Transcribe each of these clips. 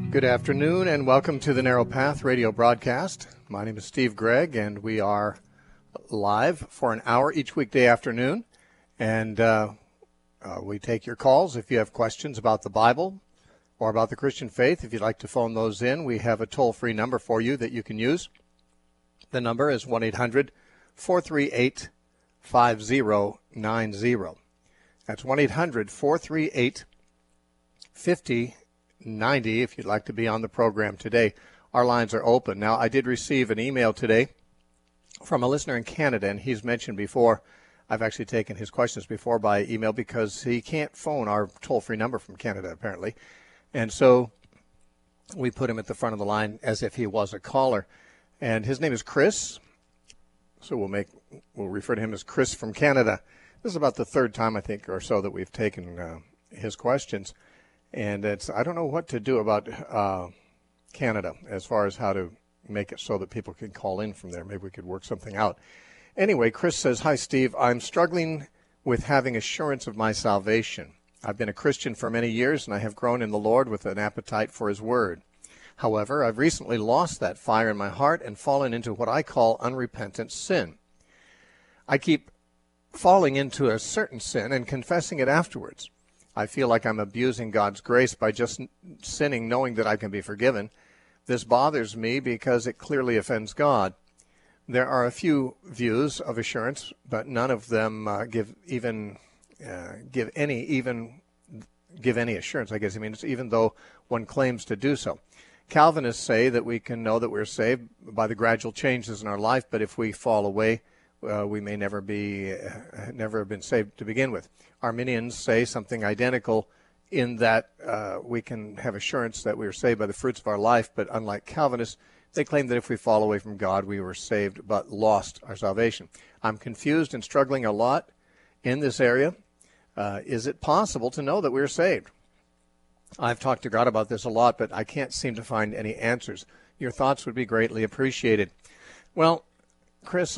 Good afternoon and welcome to the Narrow Path radio broadcast. My name is Steve Gregg and we are live for an hour each weekday afternoon. And we take your calls if you have questions about the Bible or about the Christian faith. If you'd like to phone those in, we have a toll-free number for you that you can use. The number is 1-800-438-5090. That's 1-800-438-5090 if you'd like to be on the program today. Our lines are open. Now, I did receive an email today from a listener in Canada, and he's mentioned before, I've actually taken his questions before by email because he can't phone our toll-free number from Canada, apparently. And so we put him at the front of the line as if he was a caller. And his name is Chris, so we'll refer to him as Chris from Canada. This is about the third time, I think, or so that we've taken his questions. And I don't know what to do about Canada as far as how to make it so that people can call in from there. Maybe we could work something out. Anyway, Chris says, "Hi, Steve. I'm struggling with having assurance of my salvation. I've been a Christian for many years, and I have grown in the Lord with an appetite for His Word. However, I've recently lost that fire in my heart and fallen into what I call unrepentant sin. I keep falling into a certain sin and confessing it afterwards. I feel like I'm abusing God's grace by just sinning, knowing that I can be forgiven. This bothers me because it clearly offends God. There are a few views of assurance, but none of them give any assurance, I guess. I mean, it's even though one claims to do so. Calvinists say that we can know that we're saved by the gradual changes in our life, but if we fall away, we may never have been saved to begin with. Arminians say something identical in that we can have assurance that we are saved by the fruits of our life, but unlike Calvinists, they claim that if we fall away from God, we were saved but lost our salvation. I'm confused and struggling a lot in this area. Is it possible to know that we're saved? I've talked to God about this a lot, but I can't seem to find any answers. Your thoughts would be greatly appreciated." Well, Chris,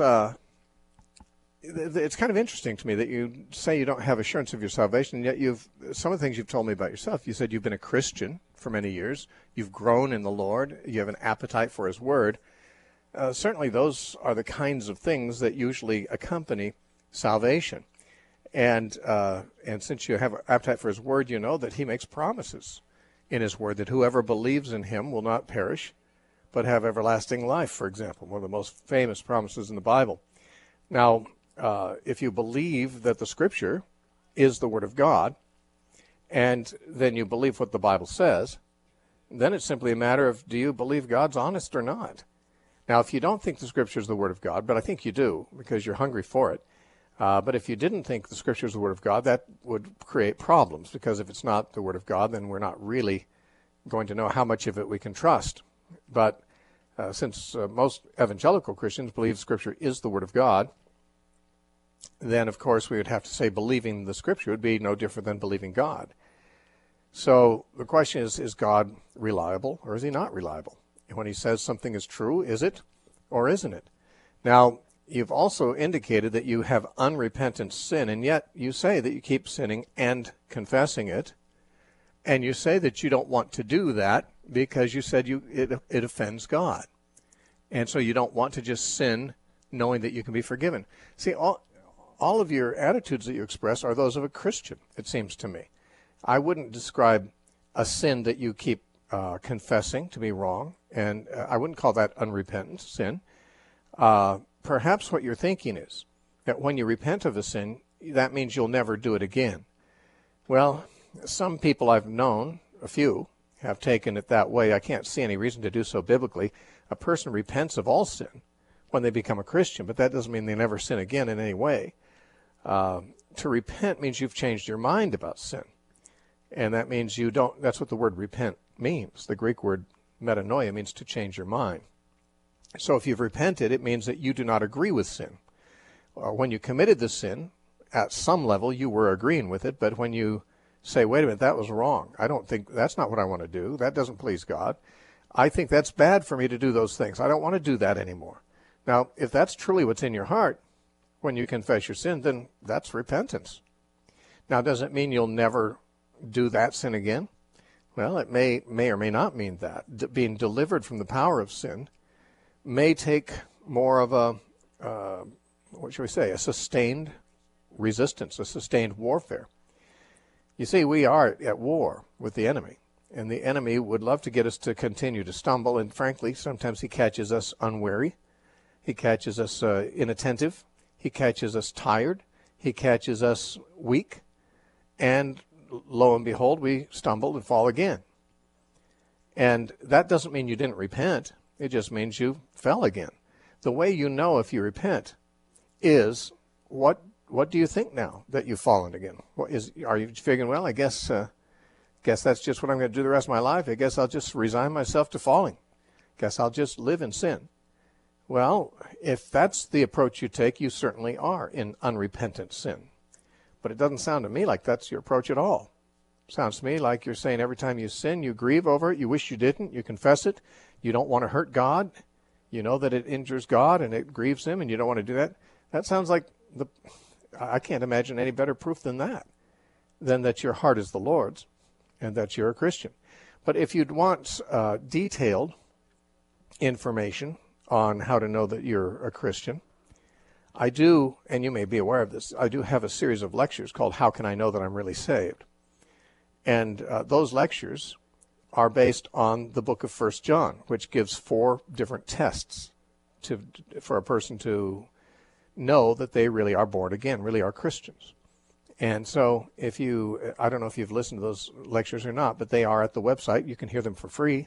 it's kind of interesting to me that you say you don't have assurance of your salvation, and yet some of the things you've told me about yourself. You said you've been a Christian for many years. You've grown in the Lord. You have an appetite for His Word. Certainly those are the kinds of things that usually accompany salvation. And since you have an appetite for His Word, you know that He makes promises in His Word that whoever believes in Him will not perish, but have everlasting life, for example, one of the most famous promises in the Bible. Now, if you believe that the Scripture is the Word of God, and then you believe what the Bible says, then it's simply a matter of, do you believe God's honest or not? Now, if you don't think the Scripture is the Word of God, but I think you do because you're hungry for it, but if you didn't think the Scripture is the Word of God, that would create problems, because if it's not the Word of God, then we're not really going to know how much of it we can trust. But since most evangelical Christians believe Scripture is the Word of God, then, of course, we would have to say believing the Scripture would be no different than believing God. So the question is God reliable or is He not reliable? When He says something is true, is it or isn't it? Now, you've also indicated that you have unrepentant sin, and yet you say that you keep sinning and confessing it, and you say that you don't want to do that because you said it offends God. And so you don't want to just sin knowing that you can be forgiven. See, all of your attitudes that you express are those of a Christian, it seems to me. I wouldn't describe a sin that you keep confessing to be wrong, and I wouldn't call that unrepentant sin. Perhaps what you're thinking is that when you repent of a sin, that means you'll never do it again. Well, some people I've known, a few, have taken it that way. I can't see any reason to do so biblically. A person repents of all sin when they become a Christian, but that doesn't mean they never sin again in any way. To repent means you've changed your mind about sin. And that means you don't, that's what the word repent means. The Greek word metanoia means to change your mind. So if you've repented, it means that you do not agree with sin. When you committed the sin, at some level you were agreeing with it, but when you say, wait a minute, that was wrong. I don't think, that's not what I want to do. That doesn't please God. I think that's bad for me to do those things. I don't want to do that anymore. Now, if that's truly what's in your heart when you confess your sin, then that's repentance. Now, does it mean you'll never do that sin again? Well, it may or may not mean that. Being delivered from the power of sin may take more of a, what should we say, a sustained resistance, a sustained warfare. You see, we are at war with the enemy, and the enemy would love to get us to continue to stumble, and frankly, sometimes he catches us unwary. He catches us inattentive. He catches us tired. He catches us weak. And lo and behold, we stumble and fall again. And that doesn't mean you didn't repent. It just means you fell again. The way you know if you repent is, what do you think now that you've fallen again? Are you figuring, well, I guess that's just what I'm going to do the rest of my life. I guess I'll just resign myself to falling. Guess I'll just live in sin. Well, if that's the approach you take, you certainly are in unrepentant sin. But it doesn't sound to me like that's your approach at all. It sounds to me like you're saying every time you sin, you grieve over it, you wish you didn't, you confess it, you don't want to hurt God, you know that it injures God and it grieves him, and you don't want to do that. That sounds like I can't imagine any better proof than that your heart is the Lord's and that you're a Christian. But if you'd want detailed information on how to know that you're a Christian, I do, and you may be aware of this, I do have a series of lectures called How Can I Know That I'm Really Saved? And those lectures are based on the book of 1 John, which gives 4 different tests for a person to know that they really are born again, really are Christians. And so I don't know if you've listened to those lectures or not, but they are at the website. You can hear them for free.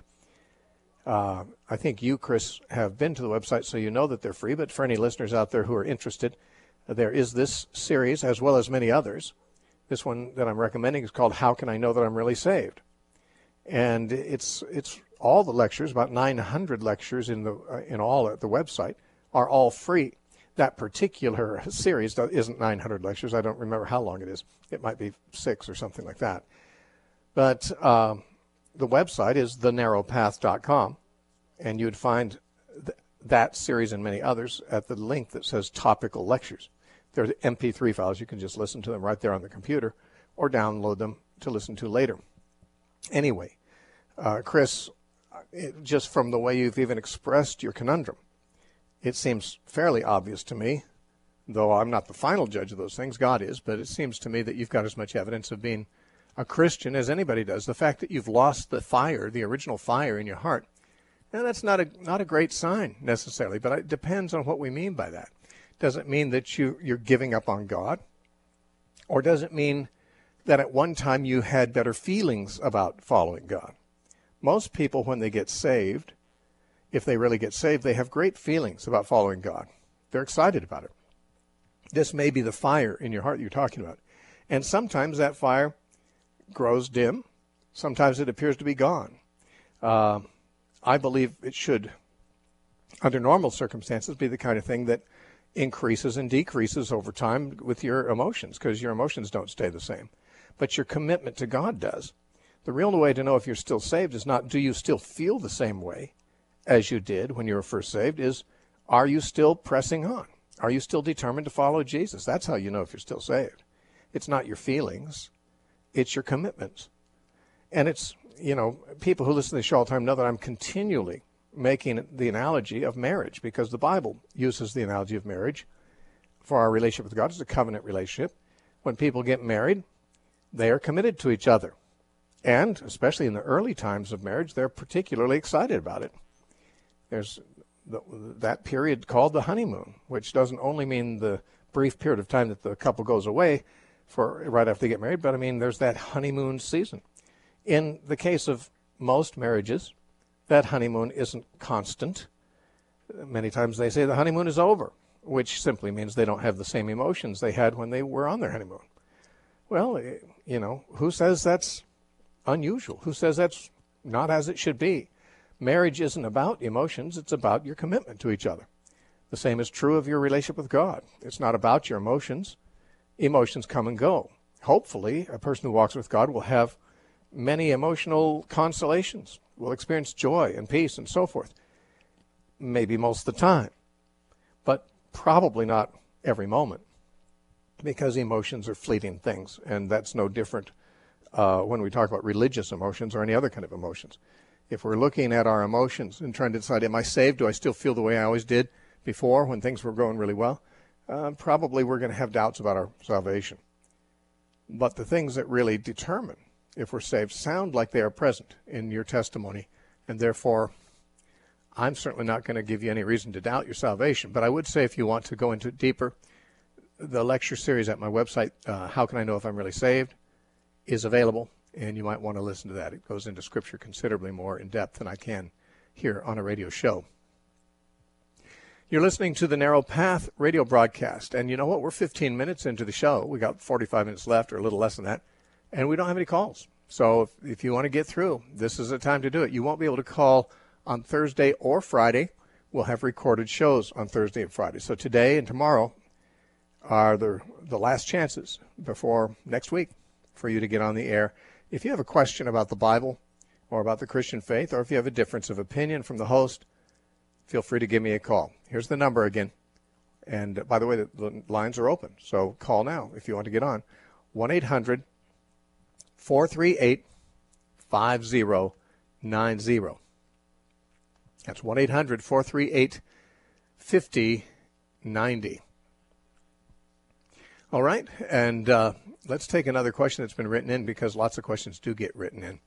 I think you, Chris, have been to the website, so you know that they're free. But for any listeners out there who are interested, there is this series as well as many others. This one that I'm recommending is called How Can I Know That I'm Really Saved? And it's all the lectures, about 900 lectures in all at the website, are all free. That particular series isn't 900 lectures. I don't remember how long it is. It might be 6 or something like that. But the website is thenarrowpath.com, and you'd find that series and many others at the link that says topical lectures. They're MP3 files. You can just listen to them right there on the computer or download them to listen to later. Anyway, Chris, just from the way you've even expressed your conundrum, it seems fairly obvious to me, though I'm not the final judge of those things, God is, but it seems to me that you've got as much evidence of being a Christian as anybody does. The fact that you've lost the fire, the original fire in your heart, now that's not a great sign necessarily, but it depends on what we mean by that. Does it mean that you're giving up on God? Or does it mean that at one time you had better feelings about following God? Most people, when they get saved, if they really get saved, they have great feelings about following God. They're excited about it. This may be the fire in your heart you're talking about. And sometimes that fire grows dim. Sometimes it appears to be gone. I believe it should, under normal circumstances, be the kind of thing that increases and decreases over time with your emotions, because your emotions don't stay the same. But your commitment to God does. The real way to know if you're still saved is not, do you still feel the same way as you did when you were first saved, is, are you still pressing on? Are you still determined to follow Jesus? That's how you know if you're still saved. It's not your feelings. It's your commitments. And it's, people who listen to the show all the time know that I'm continually making the analogy of marriage, because the Bible uses the analogy of marriage for our relationship with God. It's a covenant relationship. When people get married, they are committed to each other. And especially in the early times of marriage, they're particularly excited about it. There's that period called the honeymoon, which doesn't only mean the brief period of time that the couple goes away for right after they get married, but I mean there's that honeymoon season. In the case of most marriages, that honeymoon isn't constant. Many times they say the honeymoon is over, which simply means they don't have the same emotions they had when they were on their honeymoon. Well, who says that's unusual? Who says that's not as it should be? Marriage isn't about emotions. It's about your commitment to each other. The same is true of your relationship with God. It's not about your emotions. Emotions come and go. Hopefully, a person who walks with God will have many emotional consolations, will experience joy and peace and so forth. Maybe most of the time, but probably not every moment, because emotions are fleeting things, and that's no different when we talk about religious emotions or any other kind of emotions. If we're looking at our emotions and trying to decide, am I saved? Do I still feel the way I always did before when things were going really well? Probably we're going to have doubts about our salvation. But the things that really determine if we're saved sound like they are present in your testimony, and therefore I'm certainly not going to give you any reason to doubt your salvation. But I would say if you want to go into it deeper, the lecture series at my website, How Can I Know If I'm Really Saved, is available, and you might want to listen to that. It goes into Scripture considerably more in depth than I can here on a radio show. You're listening to the Narrow Path radio broadcast, and you know what? We're 15 minutes into the show. We got 45 minutes left, or a little less than that, and we don't have any calls. So if you want to get through, this is the time to do it. You won't be able to call on Thursday or Friday. We'll have recorded shows on Thursday and Friday. So today and tomorrow are the last chances before next week for you to get on the air. If you have a question about the Bible or about the Christian faith, or if you have a difference of opinion from the host, feel free to give me a call. Here's the number again. And by the way, the lines are open, so call now if you want to get on. 1-800-438-5090. That's 1-800-438-5090. All right, and let's take another question that's been written in, because lots of questions do get written in.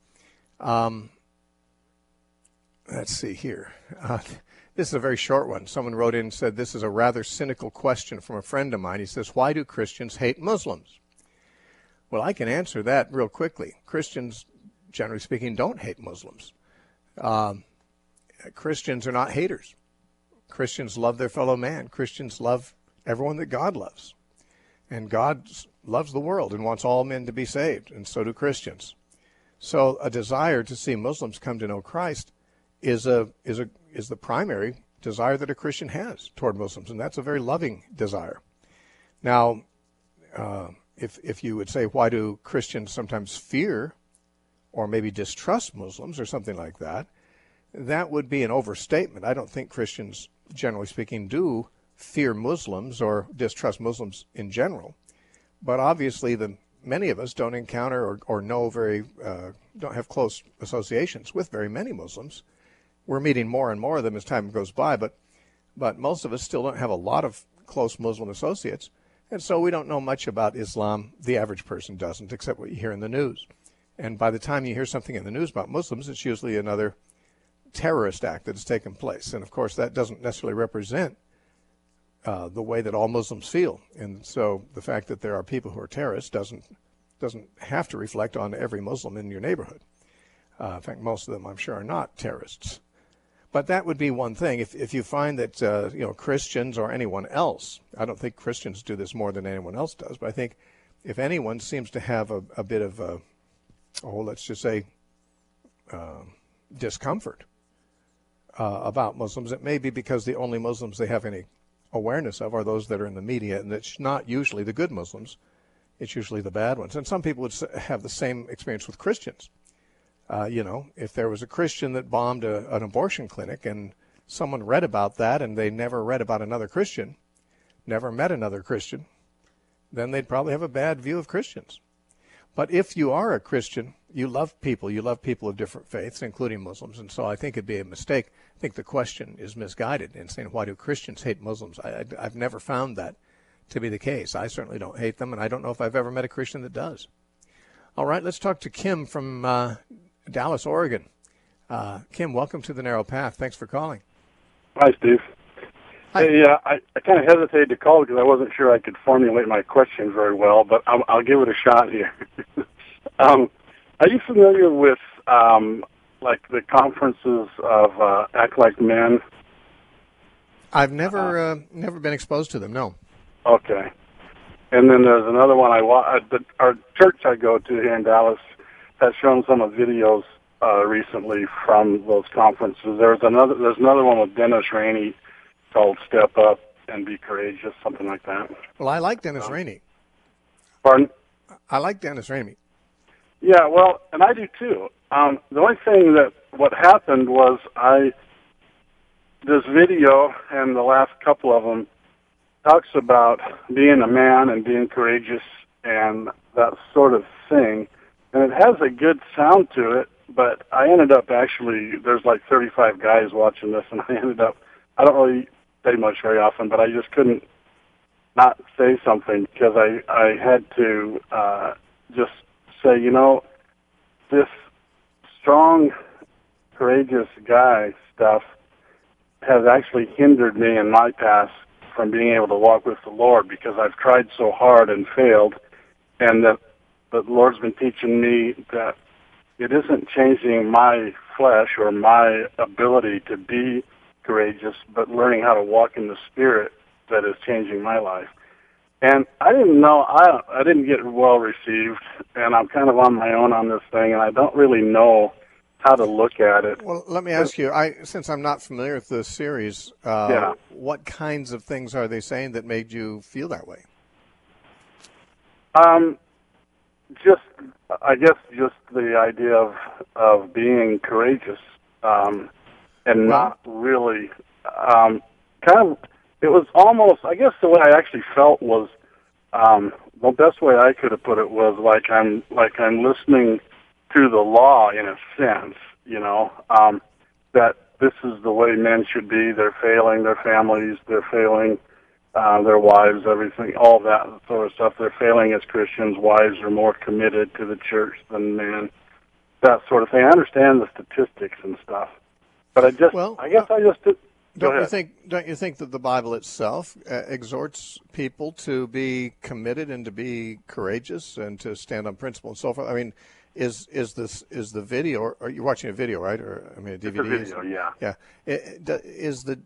Let's see here. This is a very short one. Someone wrote in and said, this is a rather cynical question from a friend of mine. He says, why do Christians hate Muslims? Well, I can answer that real quickly. Christians, generally speaking, don't hate Muslims. Christians are not haters. Christians love their fellow man. Christians love everyone that God loves. And God loves the world and wants all men to be saved, and so do Christians. So a desire to see Muslims come to know Christ is the primary desire that a Christian has toward Muslims, and that's a very loving desire. Now, if you would say, why do Christians sometimes fear or maybe distrust Muslims or something like that, that would be an overstatement. I don't think Christians, generally speaking, do fear Muslims or distrust Muslims in general. But obviously, many of us don't encounter or know don't have close associations with very many Muslims. We're meeting more and more of them as time goes by, but most of us still don't have a lot of close Muslim associates, and so we don't know much about Islam. The average person doesn't, except what you hear in the news. And by the time you hear something in the news about Muslims, it's usually another terrorist act that has taken place. And of course, that doesn't necessarily represent the way that all Muslims feel. And so the fact that there are people who are terrorists doesn't have to reflect on every Muslim in your neighborhood. In fact, most of them, I'm sure, are not terrorists. But that would be one thing. If you find that Christians or anyone else, I don't think Christians do this more than anyone else does, but I think if anyone seems to have a bit of let's just say discomfort about Muslims, it may be because the only Muslims they have any awareness of are those that are in the media, and it's not usually the good Muslims. It's usually the bad ones. And some people would have the same experience with Christians. If there was a Christian that bombed an abortion clinic and someone read about that and they never read about another Christian, never met another Christian, then they'd probably have a bad view of Christians. But if you are a Christian, you love people of different faiths, including Muslims, and so I think it'd be a mistake. I think the question is misguided in saying, why do Christians hate Muslims? I've never found that to be the case. I certainly don't hate them, and I don't know if I've ever met a Christian that does. All right, let's talk to Kim from Dallas, Oregon. Kim, welcome to the Narrow Path. Thanks for calling. Hi, Steve. Hi. Hey, I kind of hesitated to call because I wasn't sure I could formulate my question very well, but I'll give it a shot here. Are you familiar with like the conferences of Act Like Men? I've never been exposed to them. No. Okay. And then there's another one our church I go to here in Dallas has shown some of videos recently from those conferences. There's another one with Dennis Rainey called Step Up and Be Courageous, something like that. Well, I like Dennis Rainey. Pardon? I like Dennis Rainey. Yeah, well, and I do too. The only thing what happened was this video and the last couple of them talks about being a man and being courageous and that sort of thing. and it has a good sound to it. But I ended up actually, there's like 35 guys watching this, and I don't really say much very often, but I just couldn't not say something because I had to just say, this strong, courageous guy stuff has actually hindered me in my past from being able to walk with the Lord because I've tried so hard and failed, and that the Lord's been teaching me that it isn't changing my flesh or my ability to be courageous, but learning how to walk in the Spirit that is changing my life. And I didn't know, I didn't get well received, and I'm kind of on my own on this thing, and I don't really know how to look at it. Well, let me ask you, since I'm not familiar with this series, what kinds of things are they saying that made you feel that way? I guess just the idea of being courageous, and not really, it was almost, I guess the way I actually felt was, the best way I could have put it was like I'm listening to the law in a sense, that this is the way men should be. They're failing their families. They're failing their wives, everything, all that sort of stuff. They're failing as Christians. Wives are more committed to the church than men, that sort of thing. I understand the statistics and stuff, but I guess I just did. Don't you think that the Bible itself exhorts people to be committed and to be courageous and to stand on principle and so forth? I mean, is the video? Or are you watching a video, right? Or I mean, a DVD. It's a video, yeah. Yeah. Is the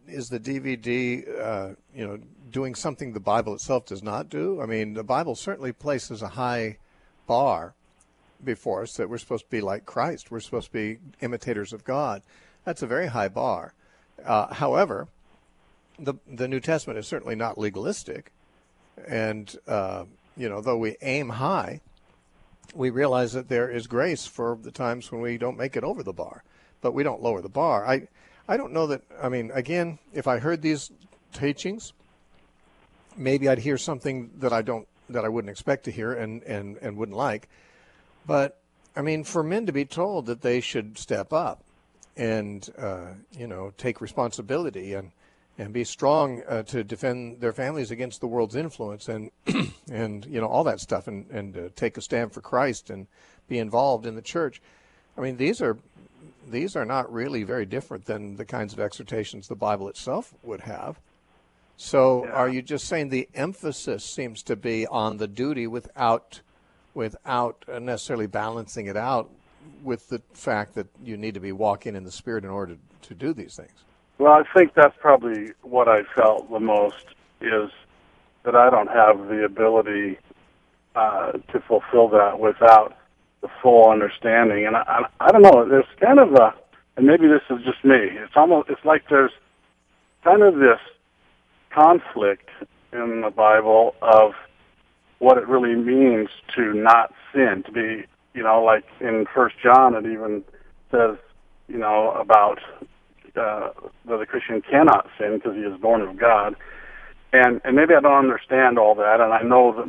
DVD doing something the Bible itself does not do? I mean, the Bible certainly places a high bar before us that we're supposed to be like Christ. We're supposed to be imitators of God. That's a very high bar. However, the New Testament is certainly not legalistic, and though we aim high, we realize that there is grace for the times when we don't make it over the bar, but we don't lower the bar. I don't know that. I mean, again, if I heard these teachings, maybe I'd hear something that I wouldn't expect to hear and wouldn't like. But I mean, for men to be told that they should step up and take responsibility and be strong to defend their families against the world's influence and all that stuff and take a stand for Christ and be involved in the church. I mean, these are not really very different than the kinds of exhortations the Bible itself would have. So Are you just saying the emphasis seems to be on the duty without necessarily balancing it out with the fact that you need to be walking in the Spirit in order to do these things? Well, I think that's probably what I felt the most, is that I don't have the ability to fulfill that without the full understanding. And I don't know, there's kind of and maybe this is just me, it's like there's kind of this conflict in the Bible of what it really means to not sin, to be, like in 1 John, it even says, about that a Christian cannot sin because he is born of God. And maybe I don't understand all that, and I know that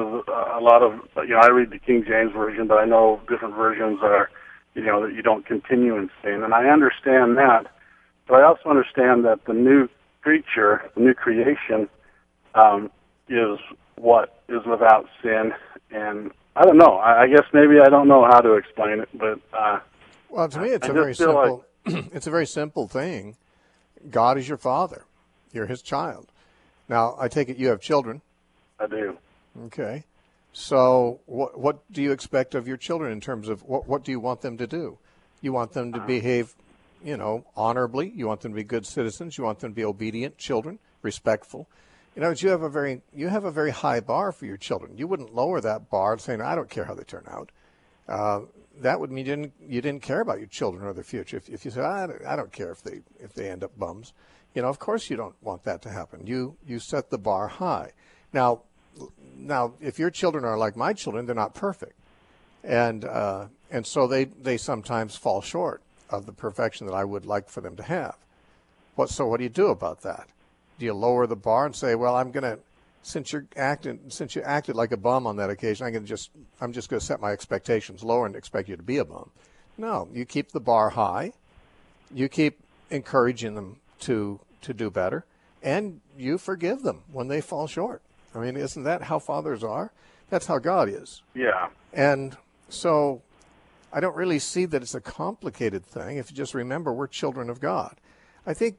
I read the King James Version, but I know different versions are, that you don't continue in sin, and I understand that, but I also understand that the new creature, the new creation, is what is without sin, and I don't know. I guess maybe I don't know how to explain it, but well, to me, it's a very simple. It's a very simple thing. God is your Father. You're His child. Now, I take it you have children. I do. Okay. So, what do you expect of your children in terms of what do you want them to do? You want them to behave, honorably. You want them to be good citizens. You want them to be obedient children, respectful. You have a very high bar for your children. You wouldn't lower that bar saying, I don't care how they turn out. That would mean you didn't care about your children or their future. If you said, I don't care if they end up bums, of course you don't want that to happen. You set the bar high. Now, if your children are like my children, they're not perfect, and so they sometimes fall short of the perfection that I would like for them to have. So what do you do about that? Do you lower the bar and say, well, I'm going to since you acted like a bum on that occasion, I'm just going to set my expectations lower and expect you to be a bum. No, you keep the bar high. You keep encouraging them to do better, and you forgive them when they fall short. I mean, isn't that how fathers are? That's how God is. Yeah. And so I don't really see that it's a complicated thing if you just remember we're children of God. I think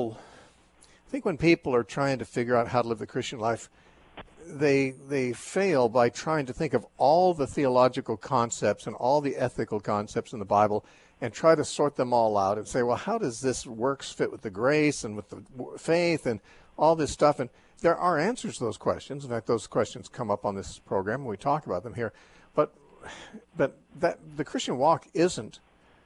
when people are trying to figure out how to live the Christian life, they fail by trying to think of all the theological concepts and all the ethical concepts in the Bible and try to sort them all out and say, well, how does this works fit with the grace and with the faith and all this stuff? And there are answers to those questions. In fact, those questions come up on this program and we talk about them here. But that the Christian walk isn't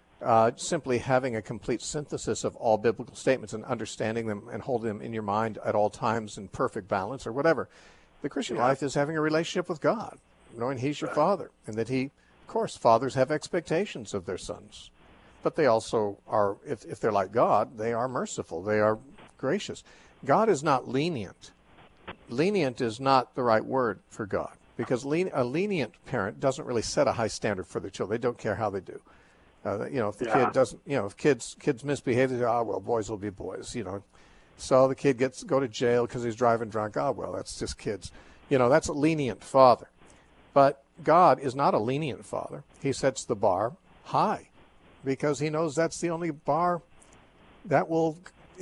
simply having a complete synthesis of all biblical statements and understanding them and holding them in your mind at all times in perfect balance or whatever. The Christian life is having a relationship with God, knowing He's your Father, and that He, of course, fathers have expectations of their sons. But they also are, if they're like God, they are merciful. They are gracious. God is not lenient. Lenient is not the right word for God, because a lenient parent doesn't really set a high standard for their children. They don't care how they do. If the kid doesn't, if kids misbehave, they say, well, boys will be boys, So the kid go to jail because he's driving drunk. Oh, well, that's just kids. That's a lenient father. But God is not a lenient father. He sets the bar high because He knows that's the only bar that will,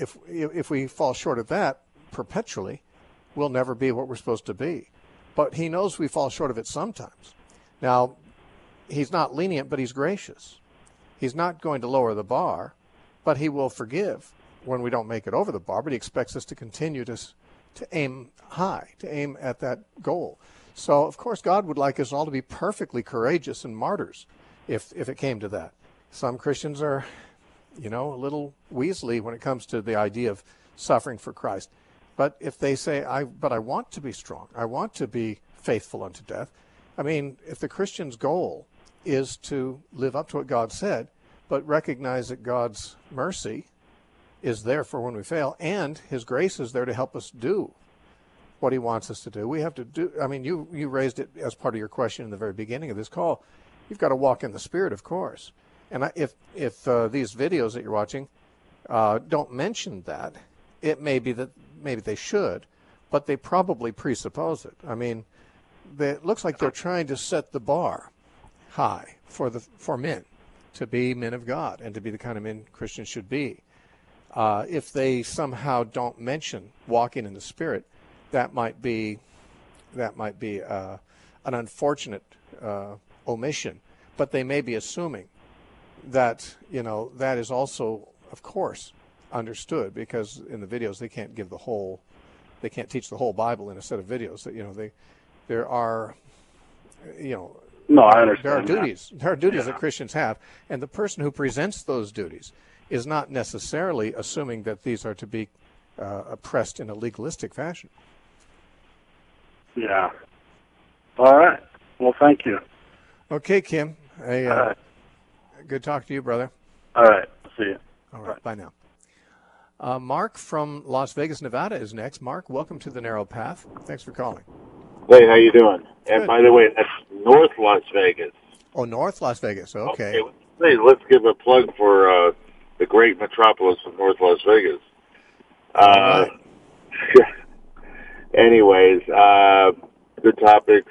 if we fall short of that perpetually, we'll never be what we're supposed to be. But He knows we fall short of it sometimes. Now, He's not lenient, but He's gracious. He's not going to lower the bar, but He will forgive when we don't make it over the bar, but He expects us to continue to aim high, to aim at that goal. So, of course, God would like us all to be perfectly courageous and martyrs if it came to that. Some Christians are, a little weaselly when it comes to the idea of suffering for Christ. But if they say, I want to be strong, I want to be faithful unto death, I mean, if the Christian's goal is to live up to what God said, but recognize that God's mercy is there for when we fail, and His grace is there to help us do what He wants us to do. We have to do, I mean, you raised it as part of your question in the very beginning of this call. You've got to walk in the Spirit, of course. And if these videos that you're watching don't mention that, it may be that maybe they should, but they probably presuppose it. I mean, it looks like they're trying to set the bar high for men to be men of God and to be the kind of men Christians should be. If they somehow don't mention walking in the Spirit, that might be an unfortunate omission. But they may be assuming that that is also, of course, understood, because in the videos they can't teach the whole Bible in a set of videos. That there are No, I understand. There are duties. There are duties Yeah. that Christians have, and the person who presents those duties is not necessarily assuming that these are to be oppressed in a legalistic fashion. Yeah. All right. Well, thank you. Okay, Kim. All right. Good talking to you, brother. All right. See you. All right. Bye now. Mark from Las Vegas, Nevada is next. Mark, welcome to the Narrow Path. Thanks for calling. Hey, how you doing? And Good. by the way, that's North Las Vegas. Oh, North Las Vegas. Okay. Let's give a plug for the great metropolis of North Las Vegas. All right. Anyways, good topics.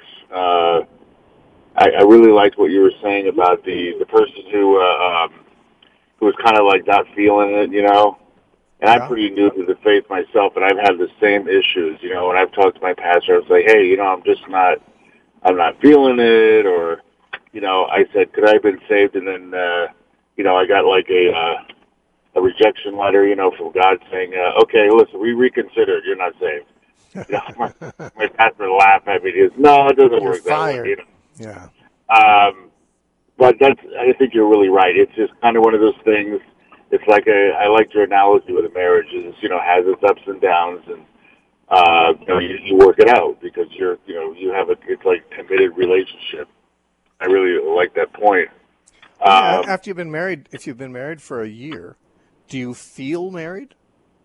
I really liked what you were saying about the person who was kind of like not feeling it, And I'm pretty new to the faith myself, and I've had the same issues. When I've talked to my pastor, I was like, hey, I'm not feeling it, or, I said, could I have been saved? And then, I got like a rejection letter, from God saying, okay, listen, we reconsidered. You're not saved. My pastor laughed at me. He goes, no, it doesn't work fired. that way. Yeah. But I think you're really right. It's just kind of one of those things. It's like I liked your analogy with a marriage. It has its ups and downs, and you work it out because you have it's like a committed relationship. I really like that point. After you've been married, if you've been married for a year, do you feel married?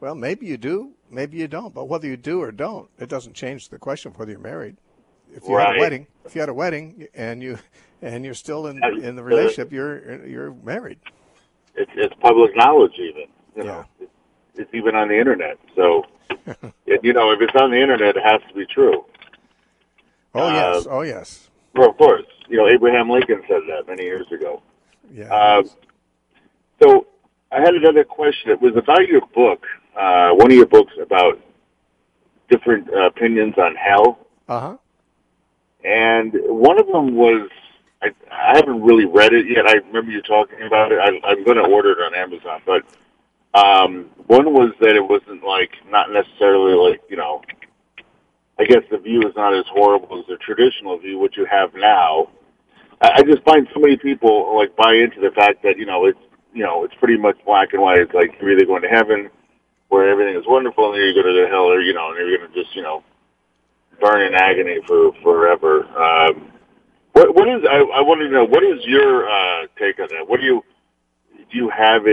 Well, maybe you do, maybe you don't. But whether you do or don't, it doesn't change the question of whether you're married. If you had a wedding, and you're still in the relationship, you're married. It's public knowledge, even. Yeah. It's even on the internet. So, if it's on the internet, it has to be true. Yes. Oh yes. Well, of course. Abraham Lincoln said that many years ago. Yeah. So I had another question. It was about your book, one of your books about different opinions on hell. Uh-huh. And one of them was, I haven't really read it yet. I remember you talking about it. I'm going to order it on Amazon. But one was that it wasn't not necessarily I guess the view is not as horrible as the traditional view, which you have now. I just find so many people buy into the fact that it's pretty much black and white. It's like you're either going to heaven where everything is wonderful, and then you go to the hell, or and you're going to just burn in agony for forever. What is? I want to know, what is your take on that? Do you have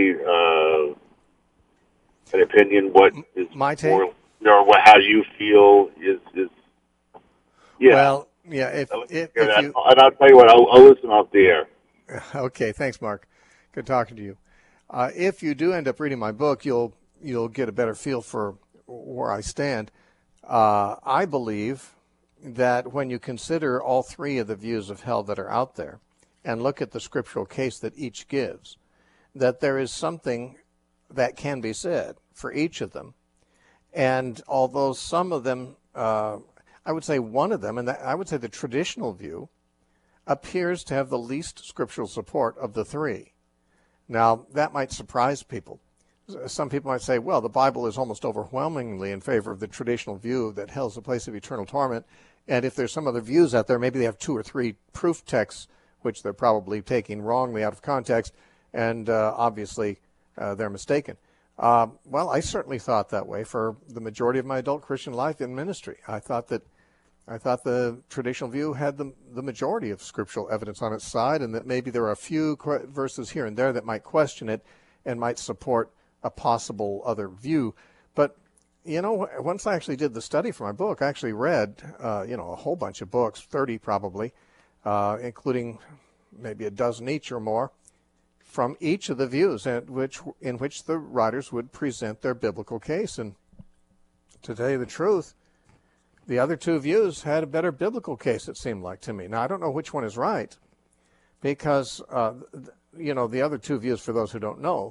an opinion? What is my take? Or how you feel is yeah. Well, yeah. If you, and I'll tell you what, I'll listen off the air. Okay, thanks, Mark. Good talking to you. If you do end up reading my book, you'll get a better feel for where I stand. I believe that when you consider all three of the views of hell that are out there and look at the scriptural case that each gives, that there is something that can be said for each of them. And although some of them, I would say one of them, and I would say the traditional view, appears to have the least scriptural support of the three. Now, that might surprise people. Some people might say, well, the Bible is almost overwhelmingly in favor of the traditional view that hell is a place of eternal torment. And if there's some other views out there, maybe they have 2 or 3 proof texts, which they're probably taking wrongly out of context, and obviously they're mistaken. Well, I certainly thought that way for the majority of my adult Christian life in ministry. I thought the traditional view had the majority of scriptural evidence on its side, and that maybe there are a few verses here and there that might question it and might support a possible other view. But, once I actually did the study for my book, I actually read, a whole bunch of books, 30 probably, including maybe a dozen each or more, from each of the views in which the writers would present their biblical case. And to tell you the truth, the other 2 views had a better biblical case, it seemed like to me. Now, I don't know which one is right, because, the other 2 views, for those who don't know,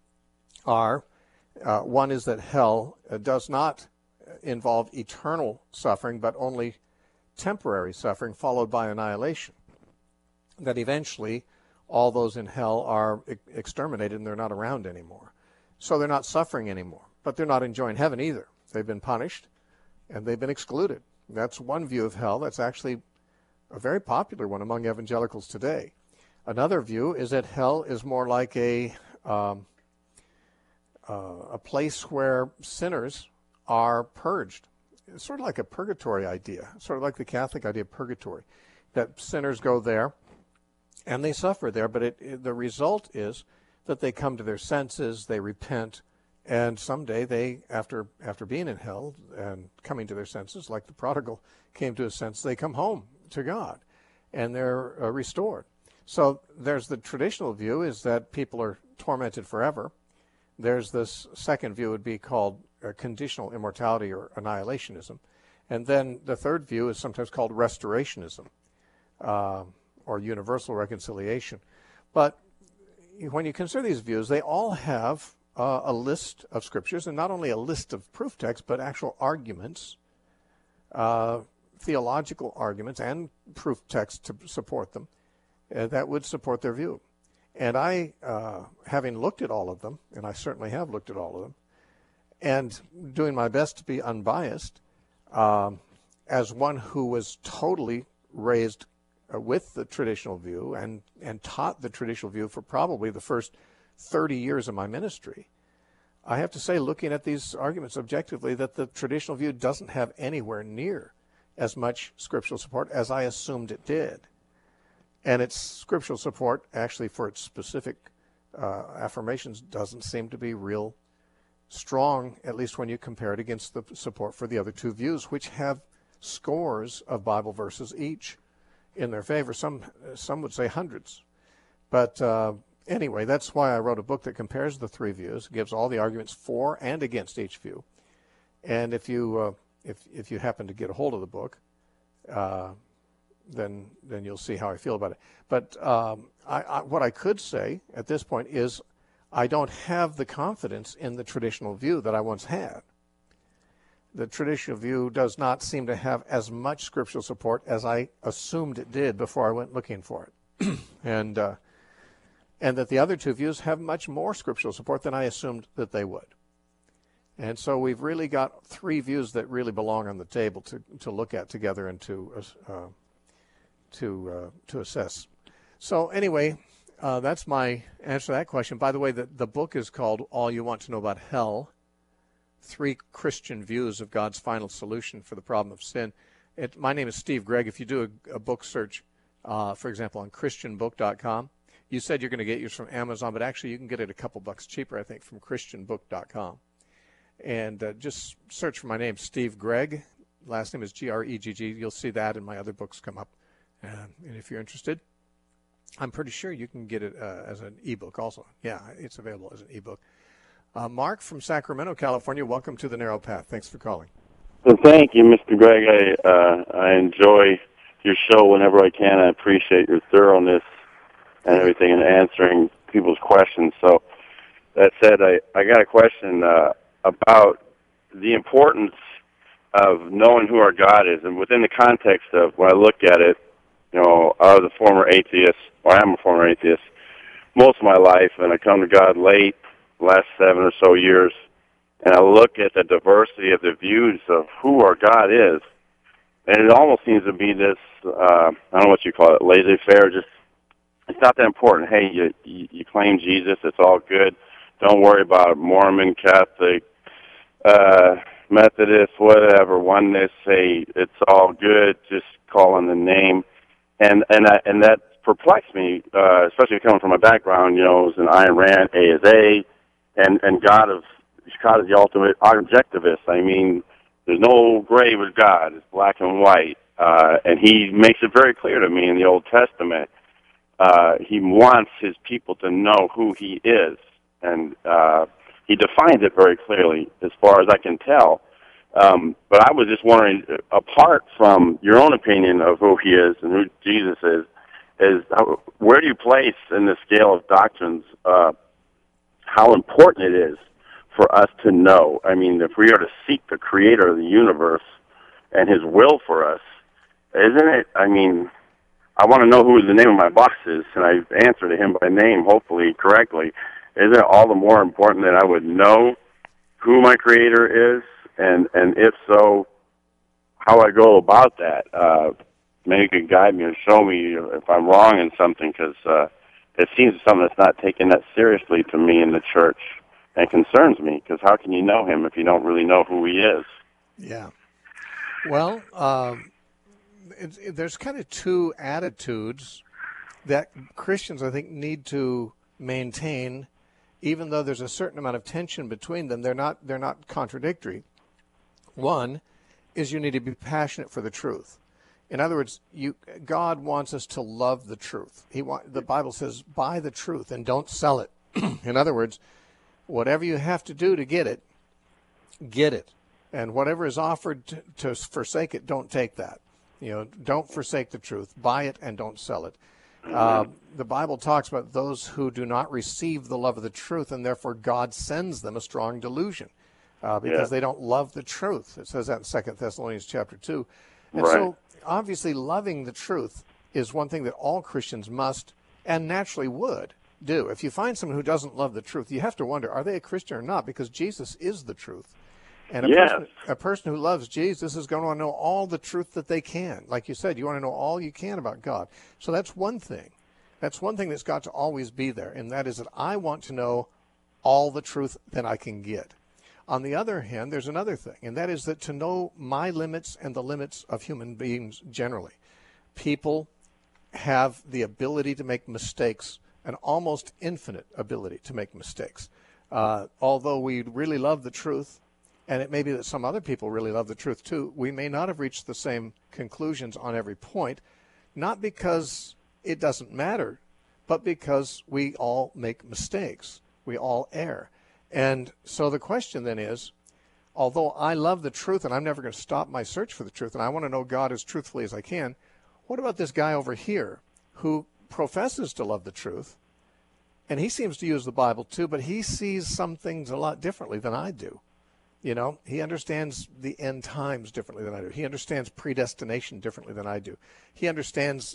are one is that hell does not involve eternal suffering, but only temporary suffering followed by annihilation. That eventually all those in hell are exterminated and they're not around anymore. So they're not suffering anymore, but they're not enjoying heaven either. They've been punished and they've been excluded. That's one view of hell that's actually a very popular one among evangelicals today. Another view is that hell is more like a place where sinners are purged. It's sort of like a purgatory idea, sort of like the Catholic idea of purgatory, that sinners go there and they suffer there, but the result is that they come to their senses, they repent, and someday they, after being in hell and coming to their senses, like the prodigal came to his senses, they come home to God, and they're restored. So there's the traditional view, is that people are tormented forever. There's this second view, would be called conditional immortality or annihilationism. And then the third view is sometimes called restorationism, or universal reconciliation. But when you consider these views, they all have a list of scriptures, and not only a list of proof texts, but actual arguments, theological arguments and proof texts to support them, that would support their view. And I, having looked at all of them, and I certainly have looked at all of them, and doing my best to be unbiased, as one who was totally raised with the traditional view and taught the traditional view for probably the first 30 years of my ministry, I have to say, looking at these arguments objectively, that the traditional view doesn't have anywhere near as much scriptural support as I assumed it did. And its scriptural support, actually, for its specific affirmations, doesn't seem to be real strong, at least when you compare it against the support for the other two views, which have scores of Bible verses each in their favor. Some would say hundreds. But anyway, that's why I wrote a book that compares the three views, gives all the arguments for and against each view. And if you happen to get a hold of the book, then you'll see how I feel about it. But what I could say at this point is I don't have the confidence in the traditional view that I once had. The traditional view does not seem to have as much scriptural support as I assumed it did before I went looking for it. And that the other two views have much more scriptural support than I assumed that they would. And so we've really got three views that really belong on the table to look at together and to assess. So anyway, that's my answer to that question. By the way, the book is called All You Want to Know About Hell, 3 Christian Views of God's Final Solution for the Problem of Sin. My name is Steve Gregg. If you do a book search, for example, on christianbook.com, you said you're going to get yours from Amazon, but actually you can get it a couple bucks cheaper, I think, from christianbook.com. And just search for my name, Steve Gregg. Last name is Gregg. You'll see that, and my other books come up. And if you're interested, I'm pretty sure you can get it as an ebook also. Yeah, it's available as an ebook. Mark from Sacramento, California, welcome to The Narrow Path. Thanks for calling. Well, thank you, Mr. Gregg. I enjoy your show whenever I can. I appreciate your thoroughness and everything in answering people's questions. So that said, I got a question about the importance of knowing who our God is. And within the context of when I look at it, I was a former atheist, or I am a former atheist, most of my life, and I come to God late, the last 7 or so years, and I look at the diversity of the views of who our God is, and it almost seems to be this, I don't know what you call it, laissez-faire, just, it's not that important. Hey, you claim Jesus, it's all good. Don't worry about Mormon, Catholic, Methodist, whatever, oneness, say it's all good, just call on the name. And that perplexed me, especially coming from a background, as an Ayn Rand, A is A, and God is the ultimate objectivist. I mean, there's no gray with God. It's black and white. And he makes it very clear to me in the Old Testament. He wants his people to know who he is. And he defines it very clearly, as far as I can tell. But I was just wondering, apart from your own opinion of who he is and who Jesus is where do you place in the scale of doctrines how important it is for us to know? I mean, if we are to seek the creator of the universe and his will for us, isn't it, I mean, I want to know who the name of my boss is, and I answer to him by name, hopefully correctly. Isn't it all the more important that I would know who my creator is? And if so, how I go about that? Maybe you could guide me and show me if I'm wrong in something, because it seems something that's not taken that seriously to me in the church and concerns me, because how can you know him if you don't really know who he is? Yeah. Well, there's kind of two attitudes that Christians, I think, need to maintain, even though there's a certain amount of tension between them. They're not contradictory. One is you need to be passionate for the truth. In other words, God wants us to love the truth. The Bible says, buy the truth and don't sell it. In other words, whatever you have to do to get it, get it. And whatever is offered to forsake it, don't take that. Don't forsake the truth. Buy it and don't sell it. The Bible talks about those who do not receive the love of the truth, and therefore God sends them a strong delusion because they don't love the truth. It says that in 2 Thessalonians chapter 2. And so obviously loving the truth is one thing that all Christians must and naturally would do. If you find someone who doesn't love the truth, you have to wonder, are they a Christian or not? Because Jesus is the truth. And a person who loves Jesus is going to want to know all the truth that they can. Like you said, you want to know all you can about God. So that's one thing. That's one thing that's got to always be there, and that is that I want to know all the truth that I can get. On the other hand, there's another thing, and that is that to know my limits and the limits of human beings generally. People have the ability to make mistakes, an almost infinite ability to make mistakes. Although we really love the truth, and it may be that some other people really love the truth too, we may not have reached the same conclusions on every point, not because it doesn't matter, but because we all make mistakes. We all err. And so the question then is, although I love the truth and I'm never going to stop my search for the truth, and I want to know God as truthfully as I can, what about this guy over here who professes to love the truth, and he seems to use the Bible too, but he sees some things a lot differently than I do. You know, he understands the end times differently than I do. He understands predestination differently than I do. He understands,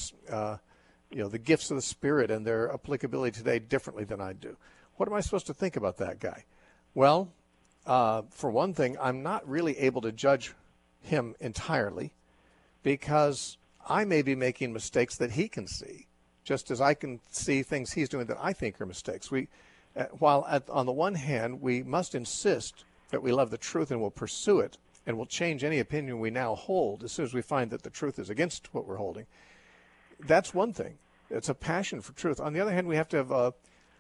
the gifts of the Spirit and their applicability today differently than I do. What am I supposed to think about that guy? Well, for one thing, I'm not really able to judge him entirely because I may be making mistakes that he can see, just as I can see things he's doing that I think are mistakes. On the one hand, we must insist that we love the truth and will pursue it, and will change any opinion we now hold as soon as we find that the truth is against what we're holding. That's one thing. It's a passion for truth. On the other hand, we have to have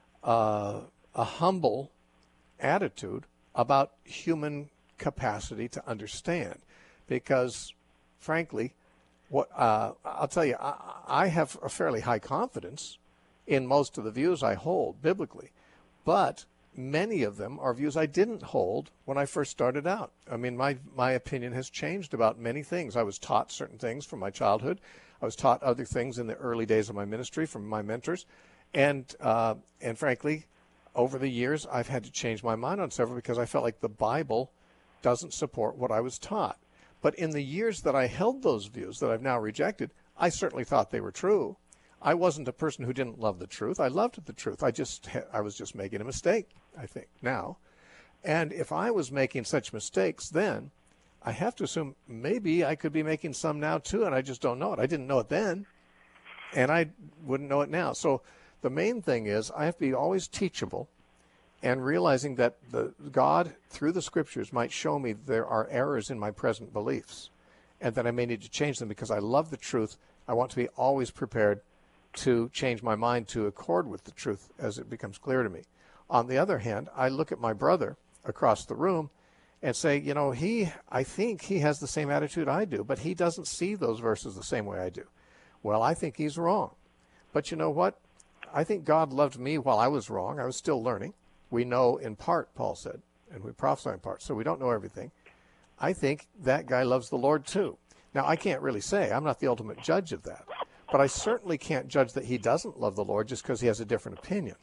a humble attitude about human capacity to understand, because, frankly, I'll tell you, I have a fairly high confidence in most of the views I hold biblically, but many of them are views I didn't hold when I first started out. I mean, my opinion has changed about many things. I was taught certain things from my childhood. I was taught other things in the early days of my ministry from my mentors. And frankly, over the years, I've had to change my mind on several because I felt like the Bible doesn't support what I was taught. But in the years that I held those views that I've now rejected, I certainly thought they were true. I wasn't a person who didn't love the truth. I loved the truth. I was just making a mistake, I think, now. And if I was making such mistakes then, I have to assume maybe I could be making some now too, and I just don't know it. I didn't know it then, and I wouldn't know it now. So the main thing is I have to be always teachable and realizing that God, through the Scriptures, might show me there are errors in my present beliefs and that I may need to change them because I love the truth. I want to be always prepared to change my mind to accord with the truth as it becomes clear to me. On the other hand, I look at my brother across the room and say, I think he has the same attitude I do, but he doesn't see those verses the same way I do. Well, I think he's wrong. But you know what? I think God loved me while I was wrong. I was still learning. We know in part, Paul said, and we prophesy in part, so we don't know everything. I think that guy loves the Lord too. Now, I can't really say. I'm not the ultimate judge of that. But I certainly can't judge that he doesn't love the Lord just because he has a different opinion.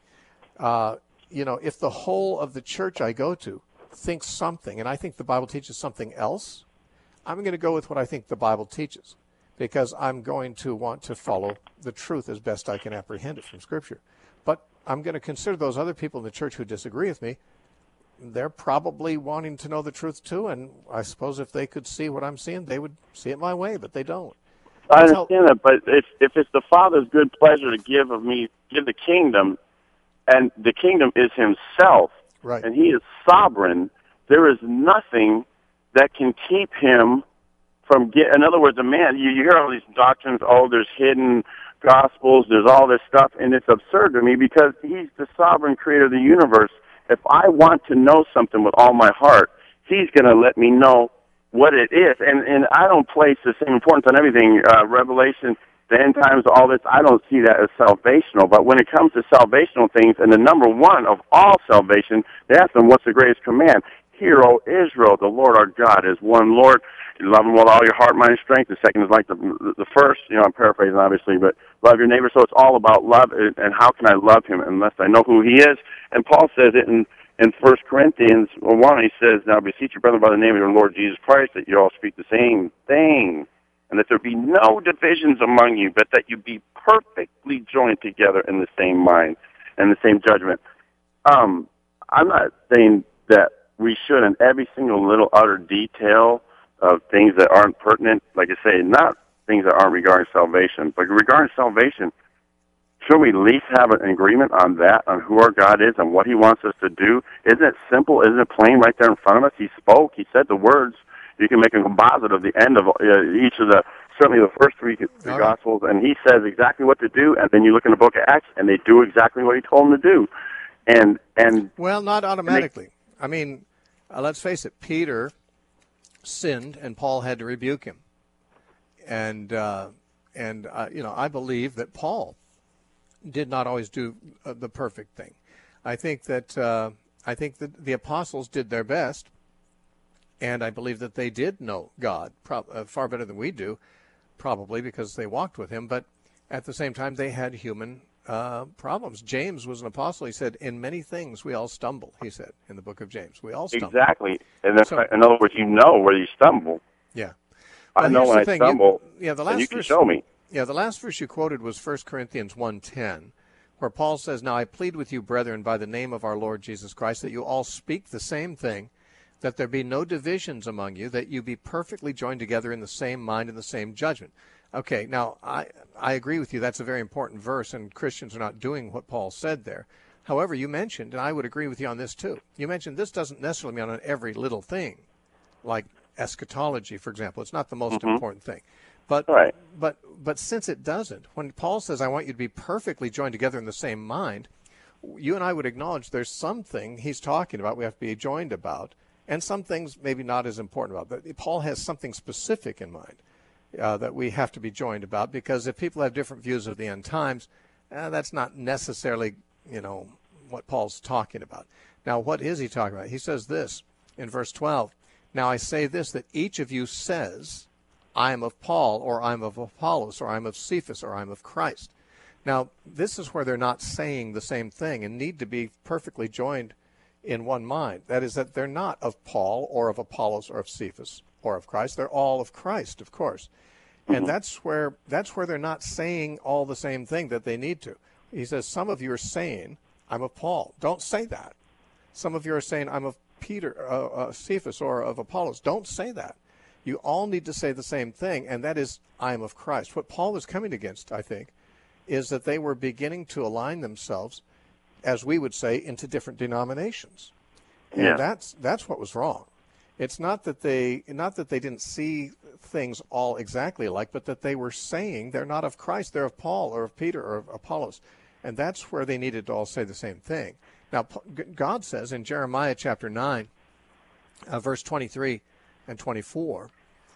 If the whole of the church I go to thinks something, and I think the Bible teaches something else, I'm going to go with what I think the Bible teaches because I'm going to want to follow the truth as best I can apprehend it from Scripture. But I'm going to consider those other people in the church who disagree with me. They're probably wanting to know the truth too, and I suppose if they could see what I'm seeing, they would see it my way, but they don't. I understand that, but if it's the Father's good pleasure to give the kingdom, and the kingdom is Himself, right, and He is sovereign, there is nothing that can keep Him from in other words, a man, you hear all these doctrines, there's hidden gospels, there's all this stuff, and it's absurd to me because He's the sovereign creator of the universe. If I want to know something with all my heart, He's going to let me know what it is, and I don't place the same importance on everything, Revelation, the end times, all this, I don't see that as salvational, but when it comes to salvational things, and the number one of all salvation, they ask them, what's the greatest command? Hear, O Israel, the Lord our God is one Lord. You love Him with all your heart, mind, and strength. The second is like the first, I'm paraphrasing obviously, but love your neighbor, so it's all about love, and how can I love Him unless I know who He is? And Paul says it in 1 Corinthians 1, he says, now beseech your brethren by the name of your Lord Jesus Christ, that you all speak the same thing, and that there be no divisions among you, but that you be perfectly joined together in the same mind and the same judgment. I'm not saying that we should, in every single little utter detail of things that aren't pertinent, like I say, not things that aren't regarding salvation, but regarding salvation, should we at least have an agreement on that, on who our God is and what He wants us to do? Isn't it simple? Isn't it plain right there in front of us? He spoke. He said the words. You can make a composite of the end of each of certainly the first three Gospels, and He says exactly what to do, and then you look in the book of Acts, and they do exactly what He told them to do. And Well, not automatically. I mean, let's face it, Peter sinned and Paul had to rebuke him. And I believe that Paul did not always do the perfect thing. I think that the apostles did their best, and I believe that they did know God far better than we do, probably because they walked with him. But at the same time, they had human problems. James was an apostle. He said, "In many things we all stumble." He said in the book of James, we all stumble. exactly. And in other words, you know where you stumble. Yeah. I know when I stumble. The last and you verse, can show me. Yeah, the last verse you quoted was 1 Corinthians 1:10, where Paul says, "Now I plead with you, brethren, by the name of our Lord Jesus Christ, that you all speak the same thing, that there be no divisions among you, that you be perfectly joined together in the same mind and the same judgment." Okay, now I agree with you. That's a very important verse, and Christians are not doing what Paul said there. However, you mentioned, and I would agree with you on this too, you mentioned this doesn't necessarily mean on every little thing, like eschatology, for example. It's not the most important thing. But, Right. but since it doesn't, when Paul says, "I want you to be perfectly joined together in the same mind," you and I would acknowledge there's something he's talking about we have to be joined about, and some things maybe not as important about. But Paul has something specific in mind that we have to be joined about, because if people have different views of the end times, that's not necessarily, what Paul's talking about. Now, what is he talking about? He says this in verse 12, "Now I say this, that each of you says, I am of Paul, or I am of Apollos, or I am of Cephas, or I am of Christ." Now, this is where they're not saying the same thing and need to be perfectly joined in one mind. That is, that they're not of Paul, or of Apollos, or of Cephas, or of Christ. They're all of Christ, of course. And that's where they're not saying all the same thing that they need to. He says, some of you are saying, "I'm of Paul." Don't say that. Some of you are saying, "I'm of Peter, Cephas, or of Apollos." Don't say that. You all need to say the same thing, and that is, "I am of Christ." What Paul was coming against, I think, is that they were beginning to align themselves, as we would say, into different denominations. And that's what was wrong. It's not that they didn't see things all exactly alike, but that they were saying they're not of Christ, they're of Paul, or of Peter, or of Apollos. And that's where they needed to all say the same thing. Now, God says in Jeremiah chapter 9, verse 23 and 24,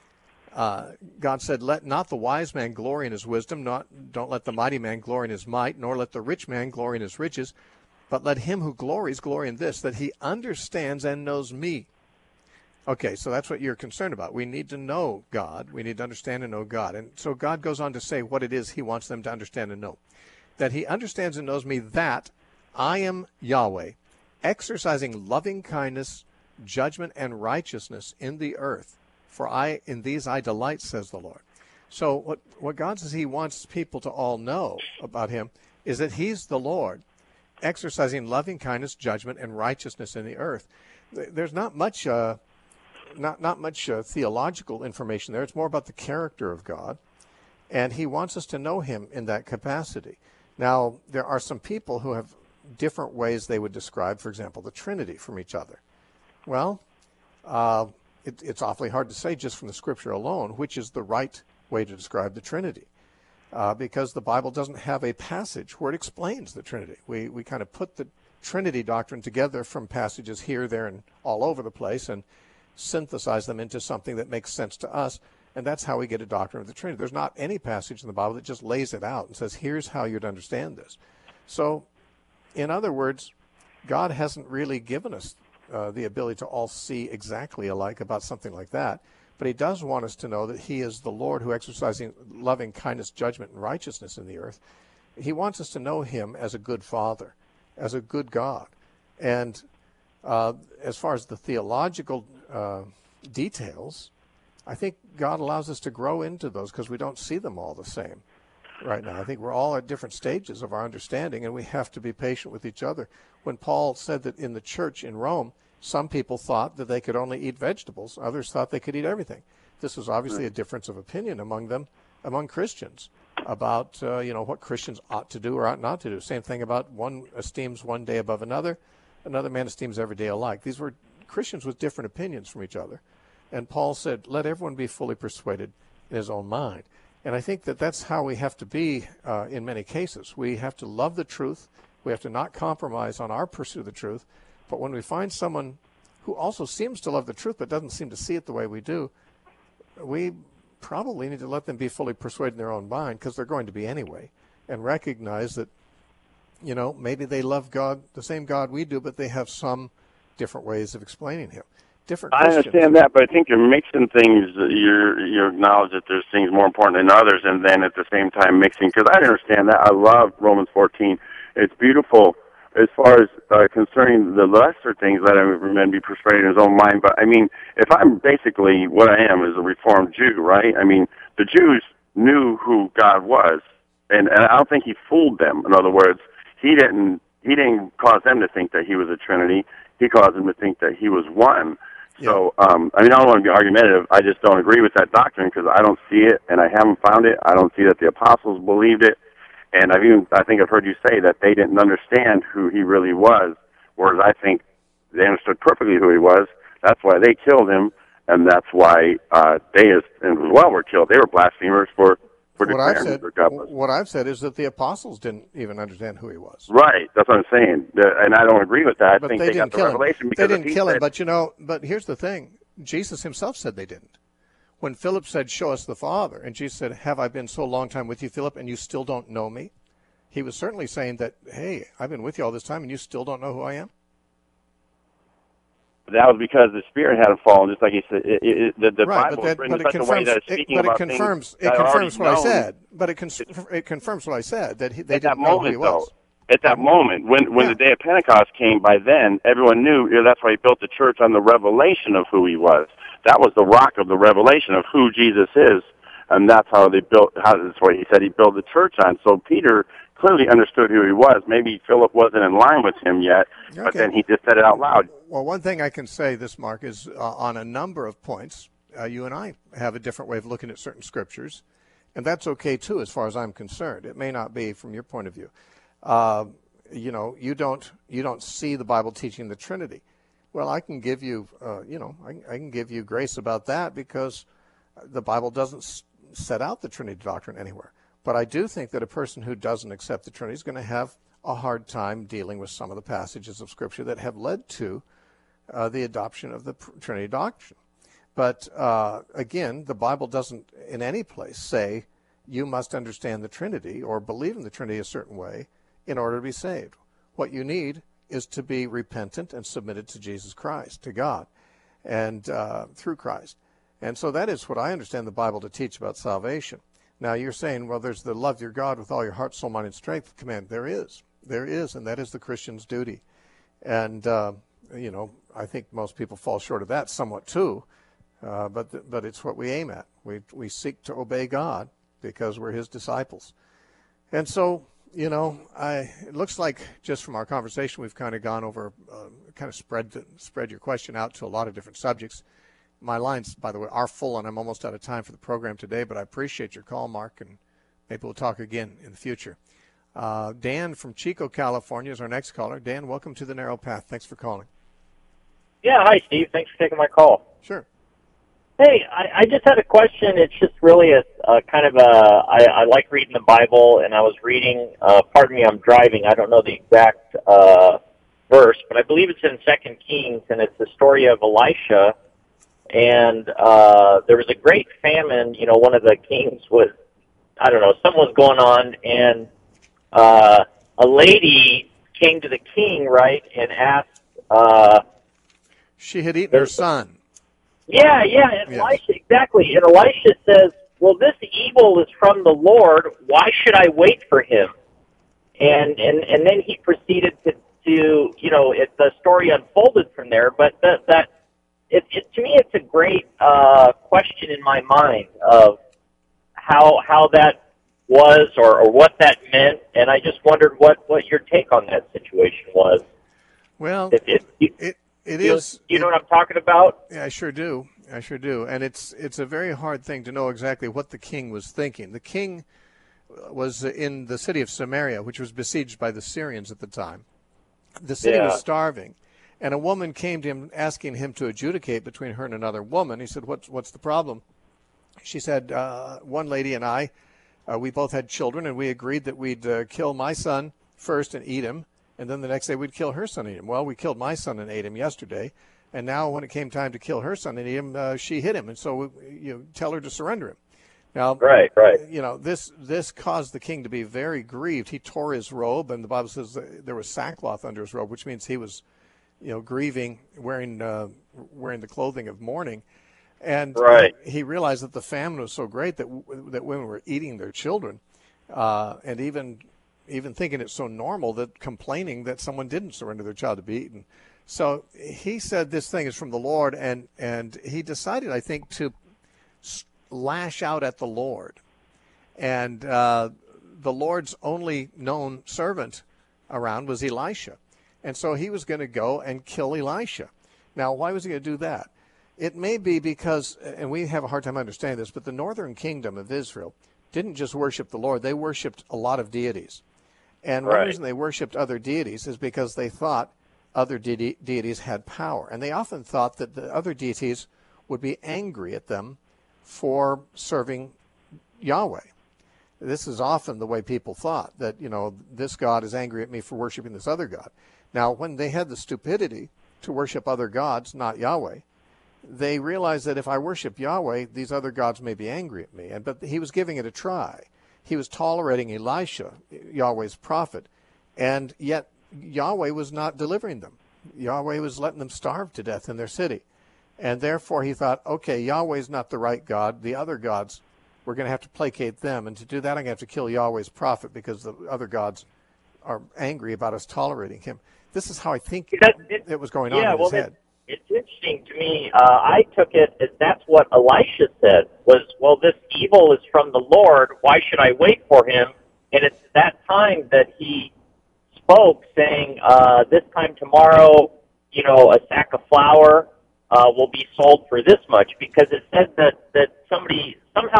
God said, "Let not the wise man glory in his wisdom, don't let the mighty man glory in his might, nor let the rich man glory in his riches, but let him who glories glory in this, that he understands and knows me." Okay, so that's what you're concerned about. We need to know God. We need to understand and know God. And so God goes on to say what it is he wants them to understand and know. That he understands and knows me, that I am Yahweh, exercising loving kindness, judgment, and righteousness in the earth. For in these I delight, says the Lord. So what God says he wants people to all know about him is that he's the Lord, exercising loving kindness, judgment, and righteousness in the earth. There's not much theological information there. It's more about the character of God, and he wants us to know him in that capacity. Now, there are some people who have different ways they would describe, for example, the Trinity from each other. Well, it's awfully hard to say just from the Scripture alone which is the right way to describe the Trinity, because the Bible doesn't have a passage where it explains the Trinity. We kind of put the Trinity doctrine together from passages here, there, and all over the place, and synthesize them into something that makes sense to us, and that's how we get a doctrine of the Trinity. There's not any passage in the Bible that just lays it out and says, here's how you'd understand this. So, in other words, God hasn't really given us the ability to all see exactly alike about something like that, but he does want us to know that he is the Lord who exercises loving kindness, judgment, and righteousness in the earth. He wants us to know him as a good Father, as a good God. And as far as the theological details, I think God allows us to grow into those because we don't see them all the same right now. I think we're all at different stages of our understanding, and we have to be patient with each other. When Paul said that in the church in Rome, some people thought that they could only eat vegetables, others thought they could eat everything. This was obviously a difference of opinion among them, among Christians, about what Christians ought to do or ought not to do. Same thing about one esteems one day above another man esteems every day alike. These were Christians with different opinions from each other. And Paul said, let everyone be fully persuaded in his own mind. And I think that that's how we have to be in many cases. We have to love the truth We have to not compromise on our pursuit of the truth. But when we find someone who also seems to love the truth but doesn't seem to see it the way we do, we probably need to let them be fully persuaded in their own mind, because they're going to be anyway, and recognize that, maybe they love God, the same God we do, but they have some different ways of explaining him. Different I Christians. understand that, but I think you're mixing things. You acknowledge that there's things more important than others, and then at the same time mixing. Because I understand that. I love Romans 14. It's beautiful as far as concerning the lesser things, let every man be persuaded in his own mind. But I mean, if I'm basically what I am is a Reformed Jew, right? I mean, the Jews knew who God was, and I don't think he fooled them. In other words, he didn't cause them to think that he was a Trinity. He caused them to think that he was one. So, I mean, I don't want to be argumentative. I just don't agree with that doctrine because I don't see it, and I haven't found it. I don't see that the apostles believed it. And I think I've heard you say that they didn't understand who he really was, whereas I think they understood perfectly who he was. That's why they killed him, and that's why they as well were killed. They were blasphemers for declaring who God was. What I've said is that the apostles didn't even understand who he was. Right, that's what I'm saying, and I don't agree with that. I think they got the revelation because they didn't kill him. But here's the thing: Jesus himself said they didn't. When Philip said, "Show us the Father," and Jesus said, "Have I been so long time with you, Philip, and you still don't know me?" He was certainly saying that, "Hey, I've been with you all this time, and you still don't know who I am." That was because the Spirit hadn't fallen, just like he said. The right, Bible is written in such a way that it's speaking about things it confirms what I said. But it confirms what I said, that they didn't know who he was. At that moment, when the day of Pentecost came, by then, everyone knew. That's why he built the church on the revelation of who he was. That was the rock of the revelation of who Jesus is, and that's how they built. That's what he said he built the church on. So Peter clearly understood who he was. Maybe Philip wasn't in line with him yet, but then he just said it out loud. Well, one thing I can say, Mark, is on a number of points, you and I have a different way of looking at certain scriptures, and that's okay too, as far as I'm concerned. It may not be from your point of view. You don't see the Bible teaching the Trinity. Well, I can give you, I can give you grace about that because the Bible doesn't set out the Trinity doctrine anywhere. But I do think that a person who doesn't accept the Trinity is going to have a hard time dealing with some of the passages of Scripture that have led to the adoption of the Trinity doctrine. But again, the Bible doesn't in any place say you must understand the Trinity or believe in the Trinity a certain way in order to be saved. What you need is to be repentant and submitted to Jesus Christ, to God, and through Christ. And so that is what I understand the Bible to teach about salvation. Now you're saying, well, there's the love your God with all your heart, soul, mind, and strength command. There is, and that is the Christian's duty. And I think most people fall short of that somewhat too, but it's what we aim at. We seek to obey God because we're His disciples. And so, it looks like just from our conversation we've kind of gone over, kind of spread your question out to a lot of different subjects. My lines, by the way, are full, and I'm almost out of time for the program today, but I appreciate your call, Mark, and maybe we'll talk again in the future. Dan from Chico, California is our next caller. Dan, welcome to The Narrow Path. Thanks for calling. Yeah, hi, Steve. Thanks for taking my call. Sure. Hey, I just had a question. It's just really a kind of I like reading the Bible, and I was reading, pardon me, I'm driving. I don't know the exact verse, but I believe it's in 2 Kings, and it's the story of Elisha. And there was a great famine. One of the kings was, I don't know, something was going on, and a lady came to the king, right, and asked. She had eaten her son. Yeah, and yes. Elisha, exactly. And Elisha says, well, this evil is from the Lord. Why should I wait for him? And then he proceeded to the story unfolded from there, but to me, it's a great question in my mind of how that was or what that meant, and I just wondered what your take on that situation was. Well, it is. You know what I'm talking about? Yeah, I sure do. And it's a very hard thing to know exactly what the king was thinking. The king was in the city of Samaria, which was besieged by the Syrians at the time. The city was starving. And a woman came to him asking him to adjudicate between her and another woman. He said, what's the problem? She said, one lady and I, we both had children, and we agreed that we'd kill my son first and eat him, And then the next day we'd kill her son and eat him. Well, we killed my son and ate him yesterday. And now when it came time to kill her son and eat him, she hit him. And so you tell her to surrender him. Now, Right. this caused the king to be very grieved. He tore his robe, and the Bible says that there was sackcloth under his robe, which means he was, grieving, wearing the clothing of mourning. And he realized that the famine was so great that women were eating their children, and even thinking it's so normal that complaining that someone didn't surrender their child to be eaten. So he said this thing is from the Lord, and he decided, I think, to lash out at the Lord. And the Lord's only known servant around was Elisha. And so he was going to go and kill Elisha. Now, why was he going to do that? It may be because, and we have a hard time understanding this, but the northern kingdom of Israel didn't just worship the Lord. They worshiped a lot of deities. And one reason they worshiped other deities is because they thought other deities had power. And they often thought that the other deities would be angry at them for serving Yahweh. This is often the way people thought, that, this God is angry at me for worshiping this other God. Now, when they had the stupidity to worship other gods, not Yahweh, they realized that if I worship Yahweh, these other gods may be angry at me. But he was giving it a try. He was tolerating Elisha, Yahweh's prophet, and yet Yahweh was not delivering them. Yahweh was letting them starve to death in their city. And therefore he thought, okay, Yahweh's not the right God. The other gods, we're going to have to placate them. And to do that, I'm going to have to kill Yahweh's prophet because the other gods are angry about us tolerating him. This is how I think it was going on in his head. It's interesting to me. I took it as that's what Elisha said was, well, this evil is from the Lord. Why should I wait for him? And it's that time that he spoke saying, this time tomorrow, a sack of flour will be sold for this much, because it said that somebody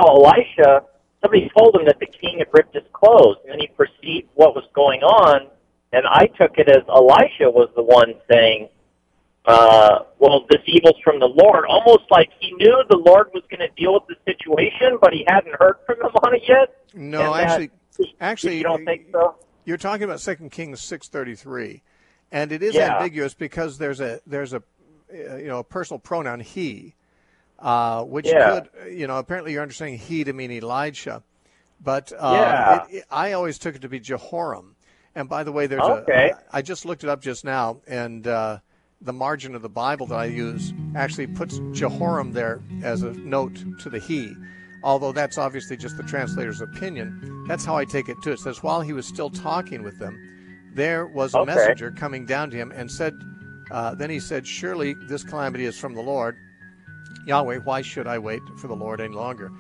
told him that the king had ripped his clothes, and then he perceived what was going on, and I took it as Elisha was the one saying, well, this evil's from the Lord, almost like he knew the Lord was going to deal with the situation, but he hadn't heard from him on it yet. No, actually, you don't think so? You're talking about 2 Kings 6:33, and it is ambiguous because there's a personal pronoun he, which could, apparently you're understanding he to mean Elijah, but I always took it to be Jehoram. And by the way, I just looked it up just now, and the margin of the Bible that I use actually puts Jehoram there as a note to the he, although that's obviously just the translator's opinion. That's how I take it too. It says, while he was still talking with them, there was a messenger coming down to him and said, then he said, surely this calamity is from the Lord. Yahweh, why should I wait for the Lord any longer?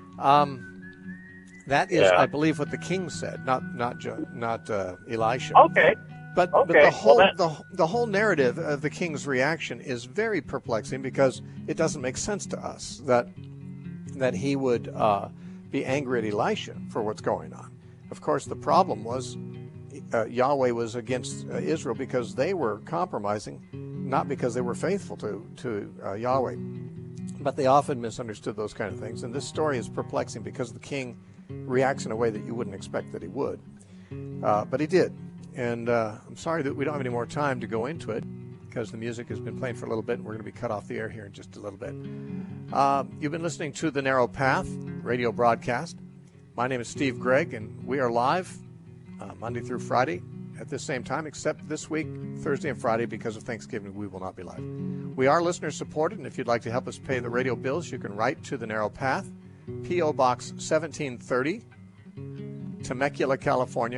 That is, I believe, what the king said, not Elisha. Okay. But the whole narrative of the king's reaction is very perplexing because it doesn't make sense to us that he would be angry at Elisha for what's going on. Of course, the problem was Yahweh was against Israel because they were compromising, not because they were faithful to Yahweh. But they often misunderstood those kind of things. And this story is perplexing because the king reacts in a way that you wouldn't expect that he would. But he did. And I'm sorry that we don't have any more time to go into it because the music has been playing for a little bit and we're going to be cut off the air here in just a little bit. You've been listening to The Narrow Path radio broadcast. My name is Steve Gregg, and we are live Monday through Friday at this same time, except this week, Thursday and Friday, because of Thanksgiving, we will not be live. We are listener supported, and if you'd like to help us pay the radio bills, you can write to The Narrow Path, P.O. Box 1730, Temecula, California,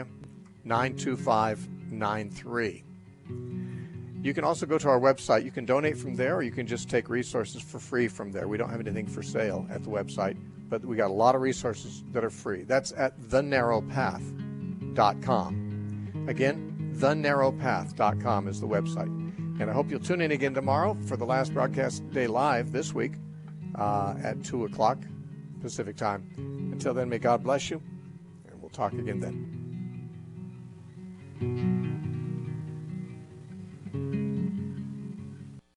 92593. You can also go to our website. You can donate from there, or you can just take resources for free from there. We don't have anything for sale at the website, but we got a lot of resources that are free. That's at thenarrowpath.com. Again, thenarrowpath.com is the website. And I hope you'll tune in again tomorrow for the last broadcast day live this week at 2 o'clock Pacific time. Until then, may God bless you, and we'll talk again then.